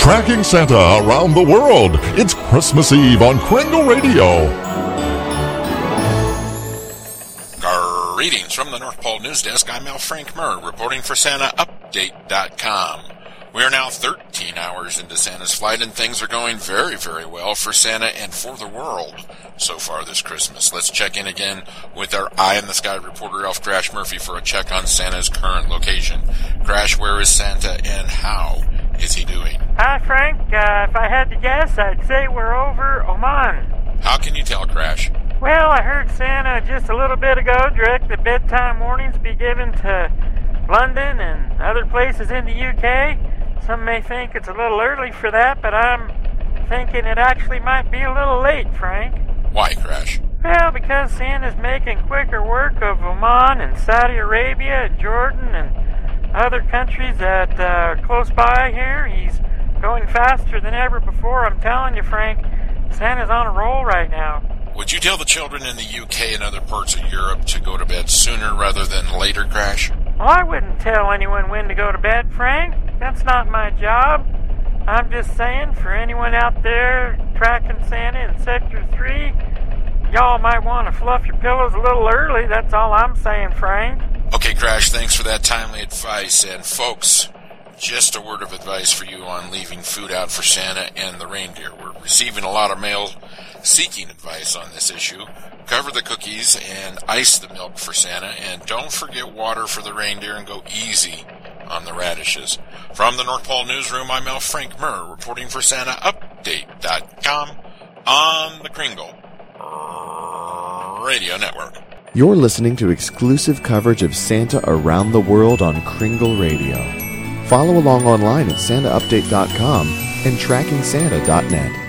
Tracking Santa around the world. It's Christmas Eve on Kringle Radio. Greetings from the North Pole News Desk. I'm Al Frank Murr, reporting for SantaUpdate.com. We are now 13 hours into Santa's flight, and things are going very, very well for Santa and for the world so far this Christmas. Let's check in again with our eye-in-the-sky reporter, Elf Crash Murphy, for a check on Santa's current location. Crash, where is Santa, and how is he doing? Hi, Frank. If I had to guess, I'd say we're over Oman. How can you tell, Crash? Well, I heard Santa just a little bit ago direct that bedtime warnings be given to London and other places in the UK. Some may think it's a little early for that, but I'm thinking it actually might be a little late, Frank. Why, Crash? Well, because Santa's making quicker work of Oman and Saudi Arabia and Jordan and other countries that are close by here. He's going faster than ever before. I'm telling you, Frank, Santa's on a roll right now. Would you tell the children in the UK and other parts of Europe to go to bed sooner rather than later, Crash? Well, I wouldn't tell anyone when to go to bed, Frank. That's not my job. I'm just saying, for anyone out there tracking Santa in Sector 3, y'all might want to fluff your pillows a little early. That's all I'm saying, Frank. Okay, Crash, thanks for that timely advice. And folks, just a word of advice for you on leaving food out for Santa and the reindeer. We're receiving a lot of mail seeking advice on this issue. Cover the cookies and ice the milk for Santa, and don't forget water for the reindeer, and go easy on the radishes. From the North Pole Newsroom, I'm Al Frank Murr, reporting for SantaUpdate.com on the Kringle Radio Network. You're listening to exclusive coverage of Santa around the world on Kringle Radio. Follow along online at SantaUpdate.com and TrackingSanta.net.